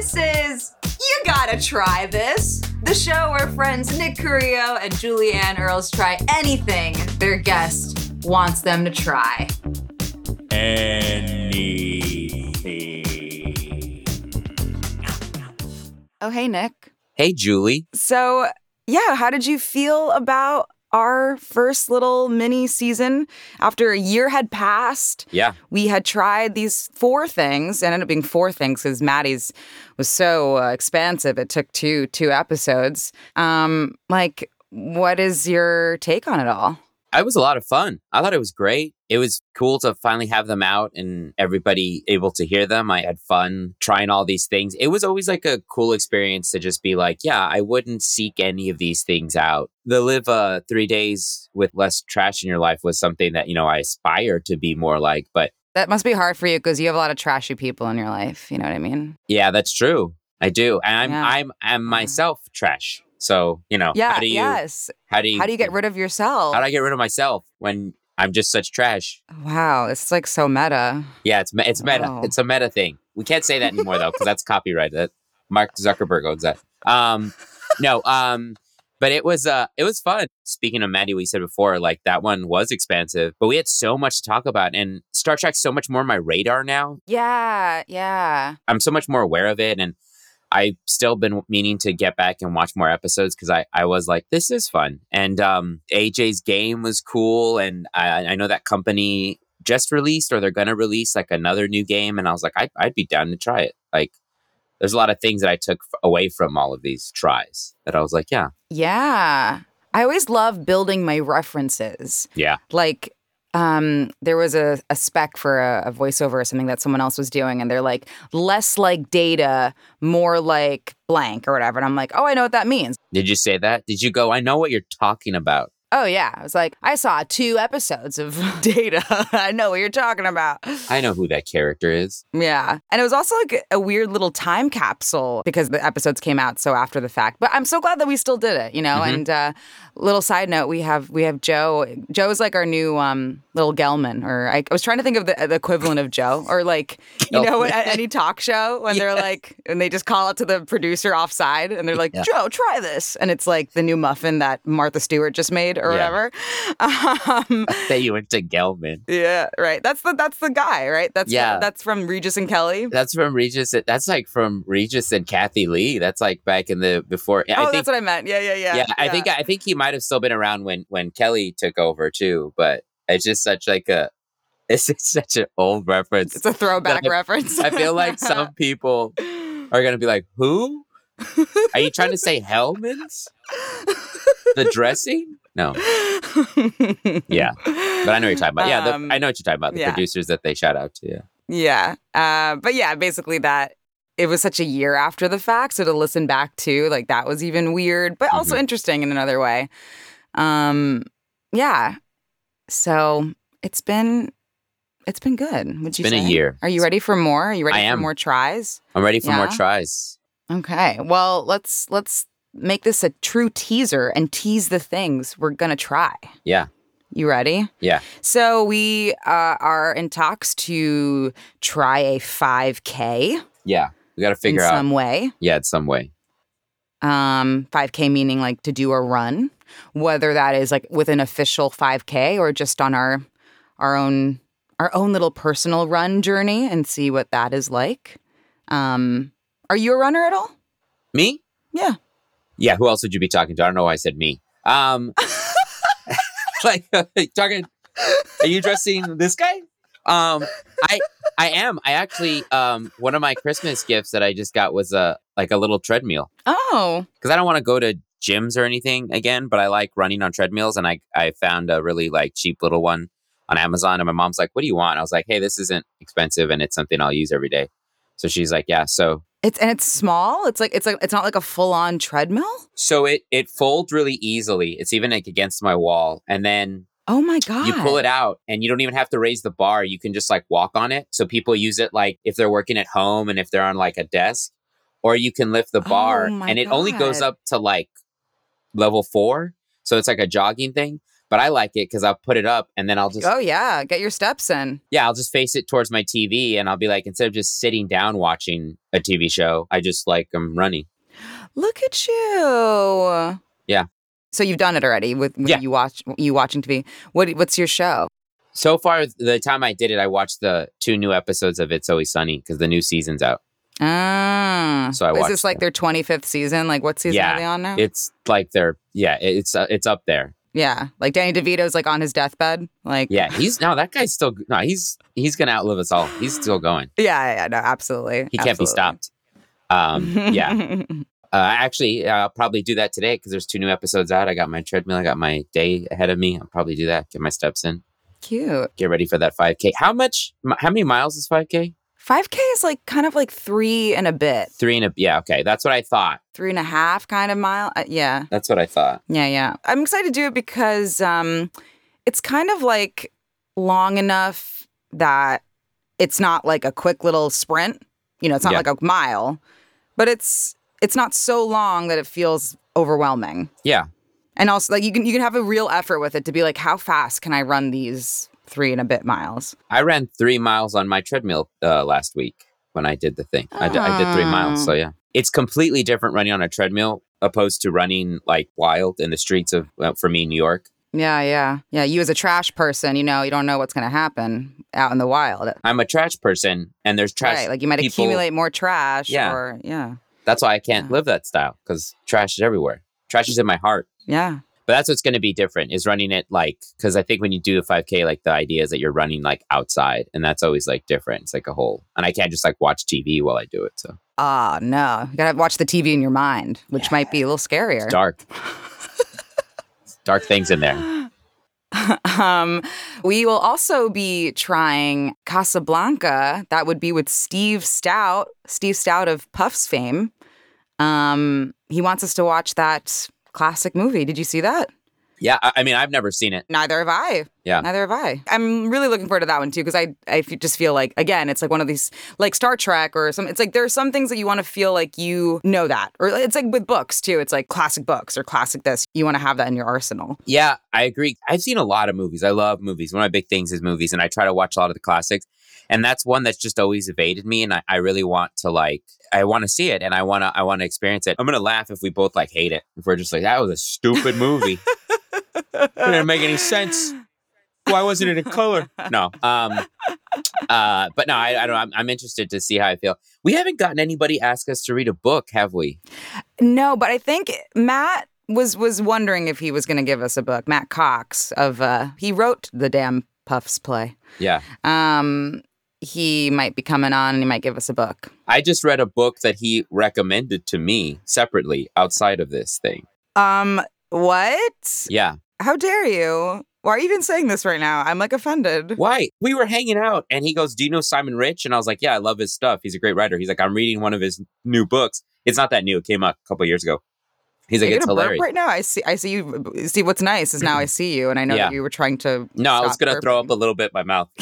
This is You Gotta Try This, the show where friends Nick Carrillo and Julianne Earls try anything their guest wants them to try. Anything. Oh, hey, Nick. Hey, Julie. So, yeah, how did you feel about our first little mini season? After a year had passed, Yeah. we had tried these 4 things. It ended up being 4 things because Maddie's was so expansive. It took two episodes. What is your take on it all? It was a lot of fun. I thought it was great. It was cool to finally have them out and everybody able to hear them. I had fun trying all these things. It was always like a cool experience to just be like, yeah, I wouldn't seek any of these things out. The live 3 days with less trash in your life was something that, I aspire to be more like. But That must be hard for you because you have a lot of trashy people in your life. You know what I mean? yeah, that's true. I do. And Yeah. I'm myself trash. So, Yeah, how do you How do you get rid of yourself? how do I get rid of myself when I'm just such trash? Wow, it's like so meta. Yeah, it's meta. Wow. It's a meta thing. We can't say that anymore though, because that's copyrighted. Mark Zuckerberg owns that. No. But it was fun. Speaking of Maddie, we said before, like that one was expansive, but we had so much to talk about, and Star Trek's so much more on my radar now. Yeah. I'm so much more aware of it, and I've still been meaning to get back and watch more episodes because I was like, this is fun. And AJ's game was cool. And I know that company just released or they're going to release like another new game. And I was like, I'd be down to try it. Like, there's a lot of things that I took away from all of these tries that I was like, yeah. Yeah. I always love building my references. Yeah. Like, there was a spec for a voiceover or something that someone else was doing, and they're like, less like Data, more like blank or whatever. And I'm like, oh, I know what that means. Did you say that? Did you go, I know what you're talking about? Oh, yeah. I was like, I saw 2 episodes of Data. I know what you're talking about. I know who that character is. Yeah. And it was also like a weird little time capsule because the episodes came out so after the fact. But I'm so glad that we still did it, Mm-hmm. And little side note, we have Joe. Joe's like our new little Gelman, or I was trying to think of the equivalent of Joe, or like, at any talk show when they're like, and they just call it to the producer offside and they're like, Yeah. Joe, try this. And it's like the new muffin that Martha Stewart just made or whatever. That you went to Gelman. Yeah, right. That's the guy, right? That's from Regis and Kelly. That's from Regis. That's like from Regis and Kathy Lee. That's like back in the before. That's what I meant. Yeah. Yeah, I think he might have still been around when Kelly took over too. But it's just such such an old reference. It's a throwback reference. I feel like some people are gonna be like, "Who? Are you trying to say Hellman's? The dressing? No. Yeah, but I know what you're talking about. Yeah, I know what you're talking about. The producers that they shout out to. Yeah. But yeah, basically that. It was such a year after the fact, so to listen back to, like, that was even weird, but also interesting in another way. Yeah. So it's been good. Would you say? It's been a year. Are you ready for more? Are you ready I for am. more tries? I'm ready for more tries. Okay. Well, let's make this a true teaser and tease the things we're gonna try. Yeah. You ready? Yeah. So we are in talks to try a 5K. Yeah. We got to figure out in some way. Yeah, in some way. 5K meaning like to do a run, whether that is like with an official 5K or just on our own little personal run journey and see what that is like. Are you a runner at all? Me? Yeah. Yeah. Who else would you be talking to? I don't know why I said me. Like talking. Are you addressing this guy? I am. I actually one of my Christmas gifts that I just got was a little treadmill. Oh. Because I don't want to go to gyms or anything again, but I like running on treadmills, and I found a really like cheap little one on Amazon, and my mom's like, "What do you want?" And I was like, "Hey, this isn't expensive, and it's something I'll use every day." So she's like, "Yeah." So it's small. It's not like a full on treadmill. So it folds really easily. It's even like against my wall, and then oh my god, you pull it out, and you don't even have to raise the bar. You can just like walk on it. So people use it like if they're working at home and if they're on like a desk, or you can lift the bar, and it only goes up to like level 4. So it's like a jogging thing. But I like it because I'll put it up and then I'll just, Oh, yeah. Get your steps in. yeah, I'll just face it towards my TV and I'll be like, instead of just sitting down watching a TV show, I just like I'm running. Look at you. Yeah. So you've done it already with Yeah. you watching TV. What's your show? So far, the time I did it, I watched the 2 new episodes of It's Always Sunny because the new season's out. Ah. So I Is watched this like their 25th season? Like what season are they on now? It's like it's up there. Yeah. Like Danny DeVito's like on his deathbed. Like Yeah, that guy's still, no, he's gonna outlive us all. He's still going. Yeah, no, absolutely. He can't be stopped. Yeah. Actually, I'll probably do that today because there's 2 new episodes out. I got my treadmill. I got my day ahead of me. I'll probably do that. Get my steps in. Cute. Get ready for that 5K. How many miles is 5K? 5K is like kind of like 3 and a bit. 3 and a, yeah, okay. That's what I thought. 3.5 kind of mile. Yeah. That's what I thought. Yeah. I'm excited to do it because it's kind of like long enough that it's not like a quick little sprint. You know, it's not like a mile, but it's not so long that it feels overwhelming. Yeah. And also, like you can have a real effort with it to be like, how fast can I run these 3 and a bit miles? I ran 3 miles on my treadmill last week when I did the thing. I did 3 miles. So yeah, it's completely different running on a treadmill opposed to running like wild in the streets of, for me, New York. Yeah. You as a trash person, you don't know what's going to happen out in the wild. I'm a trash person, and there's trash. Right, like you might people, accumulate more trash. Yeah. Yeah. That's why I can't live that style because trash is everywhere. Trash is in my heart. Yeah. But that's what's going to be different is running it like, because I think when you do a 5K, like the idea is that you're running like outside, and that's always like different. It's like a whole, and I can't just like watch TV while I do it. So no, you gotta watch the TV in your mind, which might be a little scarier. It's dark. Dark things in there. We will also be trying Casablanca. That would be with Steve Stout of Puffs fame. He wants us to watch that classic movie. Did you see that? Yeah, I mean, I've never seen it. Neither have I. Yeah. Neither have I. I'm really looking forward to that one, too, because I just feel like, again, it's like one of these, like Star Trek or some, it's like there are some things that you want to feel like you know that. Or it's like with books, too. It's like classic books or classic this. You want to have that in your arsenal. Yeah, I agree. I've seen a lot of movies. I love movies. One of my big things is movies, and I try to watch a lot of the classics. And that's one that's just always evaded me, and I really want to I want to see it, and I want to experience it. I'm going to laugh if we both like hate it. If we're just like, that was a stupid movie. It didn't make any sense. Why wasn't it in color? No. But no, I don't. I'm interested to see how I feel. We haven't gotten anybody ask us to read a book, have we? No, but I think Matt was wondering if he was going to give us a book. Matt Cox he wrote the damn Puffs play. Yeah. He might be coming on and he might give us a book. I just read a book that he recommended to me separately outside of this thing. What? Yeah. How dare you? Why are you even saying this right now? I'm like offended. Why? We were hanging out and he goes, do you know Simon Rich? And I was like, yeah, I love his stuff. He's a great writer. He's like, I'm reading one of his new books. It's not that new. It came out a couple of years ago. He's like, it's hilarious. Right now, I see you. See, what's nice is now I see you, and I know that you were trying to. No, I was going to throw up a little bit in my mouth.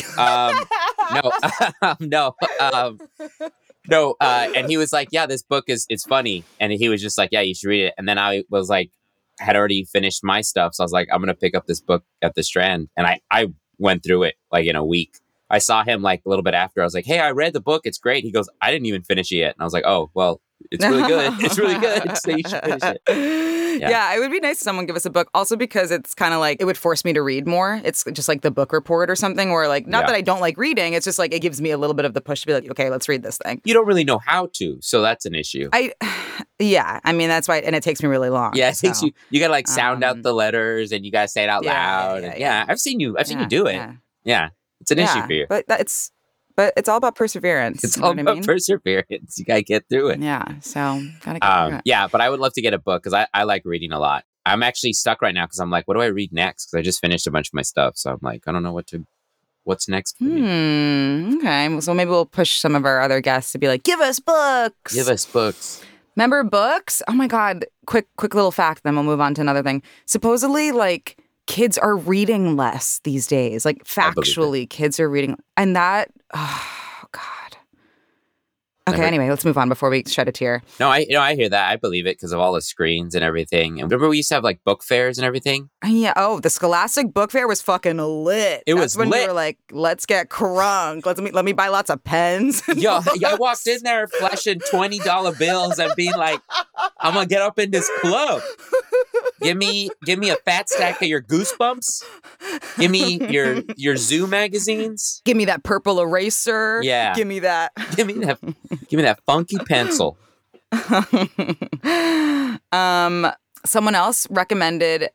No. And he was like, yeah, this book it's funny. And he was just like, yeah, you should read it. And then I was like, had already finished my stuff. So I was like, I'm going to pick up this book at the Strand. And I went through it like in a week. I saw him like a little bit after. I was like, hey, I read the book. It's great. He goes, I didn't even finish it yet. And I was like, oh, well, it's really good. It's really good. So you should finish it. Yeah, it would be nice if someone give us a book. Also because it's kind of like, it would force me to read more. It's just like the book report or something where like, not that I don't like reading. It's just like, it gives me a little bit of the push to be like, okay, let's read this thing. You don't really know how to. So that's an issue. Yeah, I mean, that's why. And it takes me really long. Yeah, it takes you got to like sound out the letters and you got to say it out loud. Yeah, I've seen you do it. Yeah. It's an issue for you. But it's all about perseverance. It's all about perseverance. You got to get through it. Yeah. So, got to get through it. Yeah, but I would love to get a book because I like reading a lot. I'm actually stuck right now because I'm like, what do I read next? Because I just finished a bunch of my stuff. So I'm like, I don't know what's next for me. Okay. So maybe we'll push some of our other guests to be like, give us books. Give us books. Remember books? Oh my God. Quick little fact, then we'll move on to another thing. Supposedly, like, kids are reading less these days. Like, factually, kids are reading. And that, oh, God. Okay, anyway, let's move on before we shed a tear. No, I hear that. I believe it because of all the screens and everything. And remember, we used to have like book fairs and everything. Yeah. Oh, the Scholastic Book Fair was fucking lit. It That's was when lit. we were like, let's get crunk. Let me buy lots of pens. Yo, I walked in there flashing $20 bills and being like, I'm gonna get up in this club. Give me a fat stack of your Goosebumps. Give me your Zoo magazines. Give me that purple eraser. Yeah. Give me that. Give me that funky pencil. Someone else recommended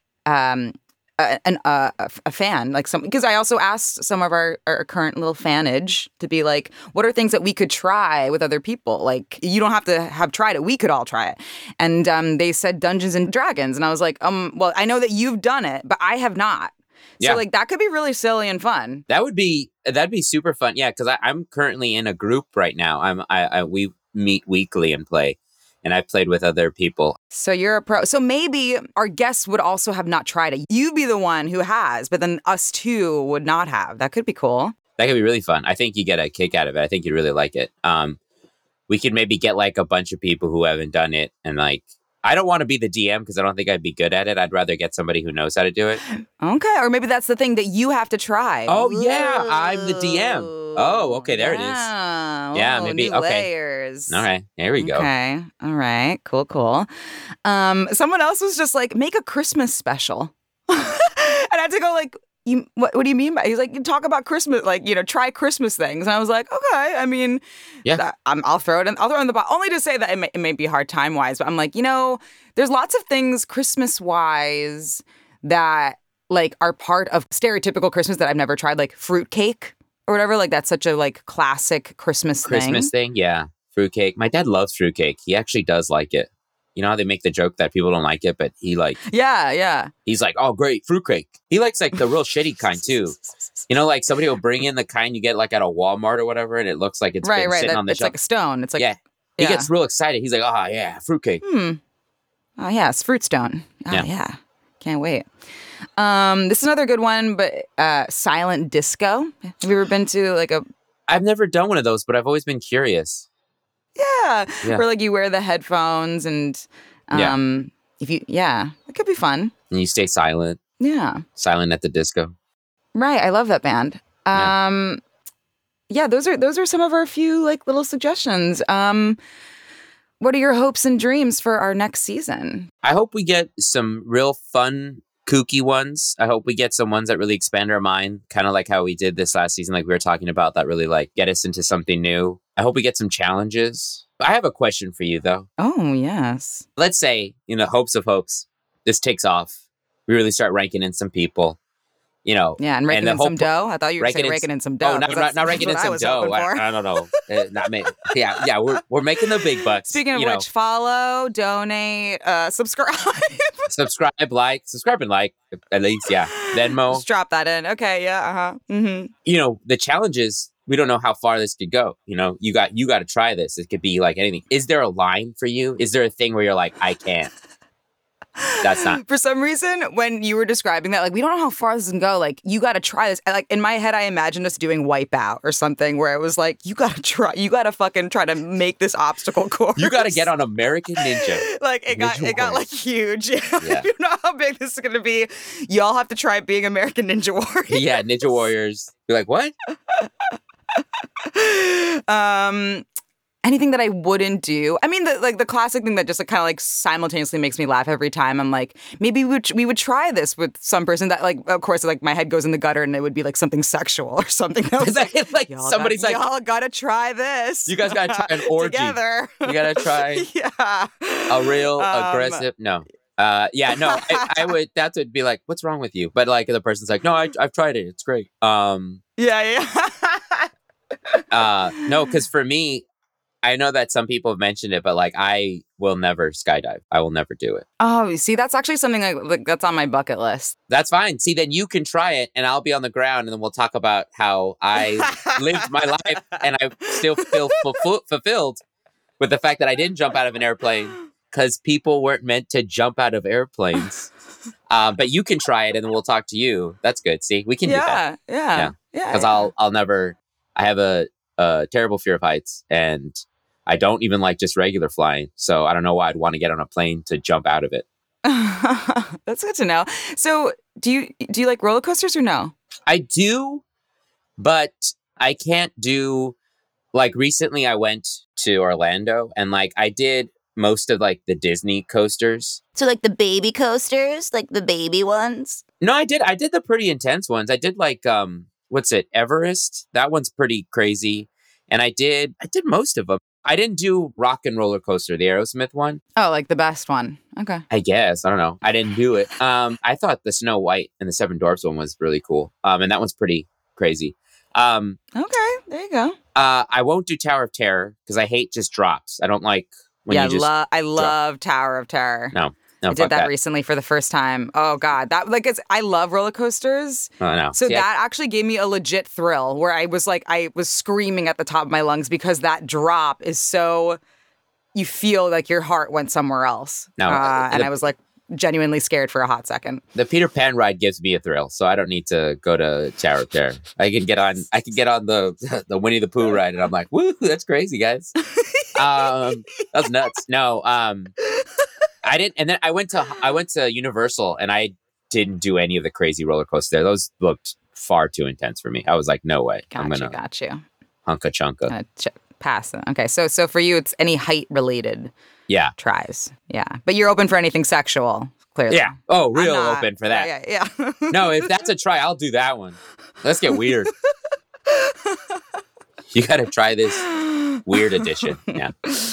a fan, like some, because I also asked some of our current little fanage to be like, what are things that we could try with other people? Like, you don't have to have tried it. We could all try it. And they said Dungeons and Dragons. And I was like, well, I know that you've done it, but I have not. So Yeah. like that could be really silly and fun. That'd be super fun. Yeah, because I'm currently in a group right now. We meet weekly and play, and I've played with other people. So you're a pro. So maybe our guests would also have not tried it. You'd be the one who has, but then us two would not have. That could be cool. That could be really fun. I think you get a kick out of it. I think you'd really like it. We could maybe get like a bunch of people who haven't done it, and like, I don't want to be the DM because I don't think I'd be good at it. I'd rather get somebody who knows how to do it. Okay, or maybe that's the thing that you have to try. Oh yeah, I'm the DM. Oh, okay, there it is. Yeah, maybe new okay. layers. All right, there we go. Okay, all right, cool. Someone else was just like, make a Christmas special, and I had to go like, what do you mean by? He's like, you talk about Christmas, like, try Christmas things, and I was like, okay. I mean, Yeah, I'll throw it in. I'll throw it in the box, only to say that it may be hard time wise, but I'm like, there's lots of things Christmas wise that like are part of stereotypical Christmas that I've never tried, like fruitcake or whatever. Like that's such a like classic Christmas thing. Yeah, fruitcake. My dad loves fruitcake. He actually does like it. You know how they make the joke that people don't like it, but he like... Yeah. He's like, oh, great, fruitcake. He likes like the real shitty kind too. Like somebody will bring in the kind you get like at a Walmart or whatever, and it looks like it's been sitting on the it's shelf. like a stone. It's like... Yeah. He gets real excited. He's like, oh, yeah, fruitcake. Oh, yeah, it's fruit stone. Oh, yeah. Can't wait. This is another good one, but silent disco. Have you ever been to like a... I've never done one of those, but I've always been curious. Yeah. Where like you wear the headphones and if you it could be fun. And you stay silent. Yeah. Silent at the disco. Right. I love that band. Those are some of our few like little suggestions. What are your hopes and dreams for our next season? I hope we get some real fun, kooky ones. I hope we get some ones that really expand our mind, kind of like how we did this last season, like we were talking about, that really like get us into something new. I hope we get some challenges. I have a question for you though. Oh, yes. Let's say, hopes of hopes, this takes off. We really start ranking in some people, Yeah, and raking in some dough. I thought you were saying raking in some dough. Oh, not raking in some dough. I don't know. Not me. Yeah. We're making the big bucks. Speaking of which, follow, donate, subscribe. Subscribe and like, at least, yeah. Venmo. Just drop that in. Okay, yeah, Mm-hmm. The challenge is, we don't know how far this could go. You got to try this. It could be like anything. Is there a line for you? Is there a thing where you're like, I can't? That's not. For some reason, when you were describing that, like, we don't know how far this can go. Like, you got to try this. Like, in my head, I imagined us doing Wipeout or something where it was like, you got to try. You got to fucking try to make this obstacle course. You got to get on American Ninja. Like, it got like huge. Yeah. You know how big this is going to be. Y'all have to try being American Ninja Warriors. Yeah, Ninja Warriors. You're like, what? Anything that I wouldn't do. I mean, the classic thing that just kind of like simultaneously makes me laugh every time. I'm like, maybe we would try this with some person that, like, of course, like my head goes in the gutter and it would be like something sexual or something. Like somebody's like, y'all gotta try this. You guys gotta try an orgy together. You gotta try a real aggressive. No. I would. That would be like, what's wrong with you? But like the person's like, no, I've tried it. It's great. Yeah. No, because for me, I know that some people have mentioned it, but like I will never skydive. I will never do it. Oh, see, that's actually something like that's on my bucket list. That's fine. See, then you can try it, and I'll be on the ground, and then we'll talk about how I lived my life, and I still feel fulfilled with the fact that I didn't jump out of an airplane because people weren't meant to jump out of airplanes. But you can try it, and then we'll talk to you. That's good. See, we can do that. Yeah. Because I'll never. I have a terrible fear of heights, and I don't even like just regular flying. So I don't know why I'd want to get on a plane to jump out of it. That's good to know. So do you like roller coasters or no? I do, but I can't do, like, recently I went to Orlando and like I did most of like the Disney coasters. So like the baby coasters, like the baby ones? No, I did the pretty intense ones. I did like what's it, Everest? That one's pretty crazy. And I did most of them. I didn't do Rock and Roller Coaster, the Aerosmith one. Oh, like the best one. Okay. I guess. I don't know. I didn't do it. I thought the Snow White and the Seven Dwarfs one was really cool. And that one's pretty crazy. Okay, there you go. I won't do Tower of Terror because I hate just drops. I don't like when you just I love Tower of Terror. No, I did that recently for the first time. Oh God, I love roller coasters. Oh no. So that actually gave me a legit thrill where I was screaming at the top of my lungs because that drop is so, you feel like your heart went somewhere else. No, and I was like genuinely scared for a hot second. The Peter Pan ride gives me a thrill, so I don't need to go to Tower of Terror. I can get on the Winnie the Pooh ride, and I'm like, woo, that's crazy, guys. That's nuts. No, I didn't. And then I went to Universal, and I didn't do any of the crazy roller coasters. Those looked far too intense for me. I was like, no way. I'm gonna got you. Hunka chunka. Pass them. Okay, so for you, it's any height related. Yeah. Tries. Yeah. But you're open for anything sexual, clearly. Yeah. Oh, real open for that. Yeah. No, if that's a try, I'll do that one. Let's get weird. You got to try this weird edition. Yeah.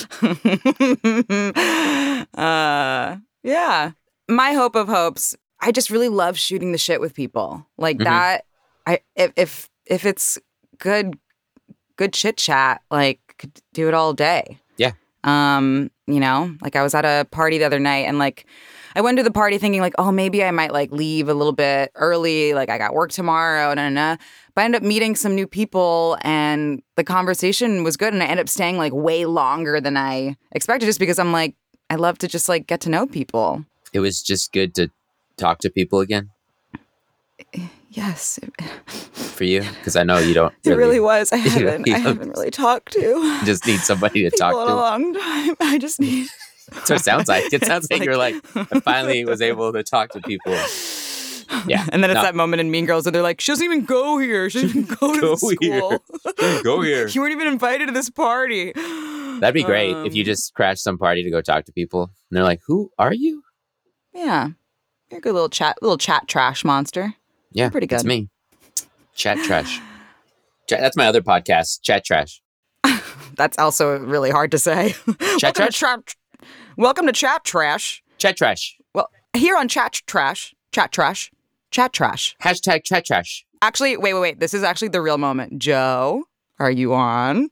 Yeah. My hope of hopes, I just really love shooting the shit with people. Like that, if it's good chit chat, like could do it all day. Yeah. Like I was at a party the other night and like I went to the party thinking like, oh, maybe I might like leave a little bit early. Like I got work tomorrow. But I ended up meeting some new people and the conversation was good. And I ended up staying like way longer than I expected just because I'm like, I love to just like get to know people. It was just good to talk to people again. Yes. For you? Because I know you don't. It really was. I haven't really talked to. You just need somebody to talk to. In a long time. I just need. That's what it sounds like. It sounds like you're like, I finally was able to talk to people. Yeah. And then it's that moment in Mean Girls where they're like, she doesn't even go here. She doesn't even go to school. Go here. You weren't even invited to this party. That'd be great if you just crashed some party to go talk to people. And they're like, who are you? Yeah. You're a good little chat trash monster. Yeah. You're pretty good. That's me. Chat trash. That's my other podcast, Chat Trash. That's also really hard to say. Chat Trash? Welcome to Chat Trash. Chat Trash. Well, here on Chat Trash. Hashtag Chat Trash. Actually, wait. This is actually the real moment. Joe, are you on?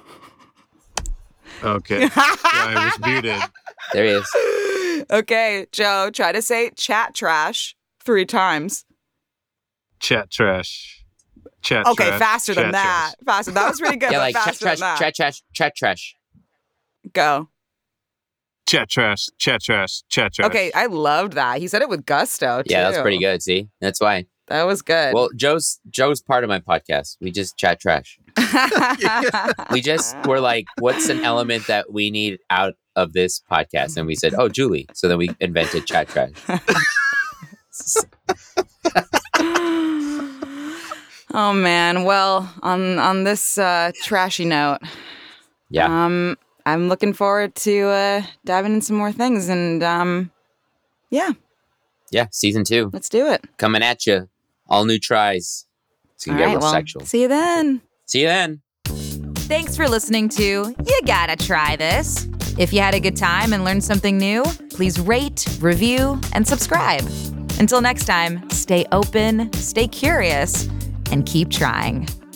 Okay. Yeah, I was muted. There he is. Okay, Joe, try to say Chat Trash 3 times. Chat Trash. Chat okay, trash, faster than that. trash. Faster. That was pretty good. Yeah, but like faster Chat than that. Trash, Chat Trash. Go. Chat Trash. Okay, I loved that. He said it with gusto, too. Yeah, that's pretty good. See? That's why. That was good. Well, Joe's part of my podcast. We just chat trash. We just were like, what's an element that we need out of this podcast? And we said, oh, Julie. So then we invented Chat Trash. Oh, man. Well, on this trashy note, yeah. I'm looking forward to diving in some more things. And yeah. Yeah, season 2. Let's do it. Coming at you. All new tries. It's going to get real sexual. See you then. See you then. Thanks for listening to You Gotta Try This. If you had a good time and learned something new, please rate, review, and subscribe. Until next time, stay open, stay curious, and keep trying.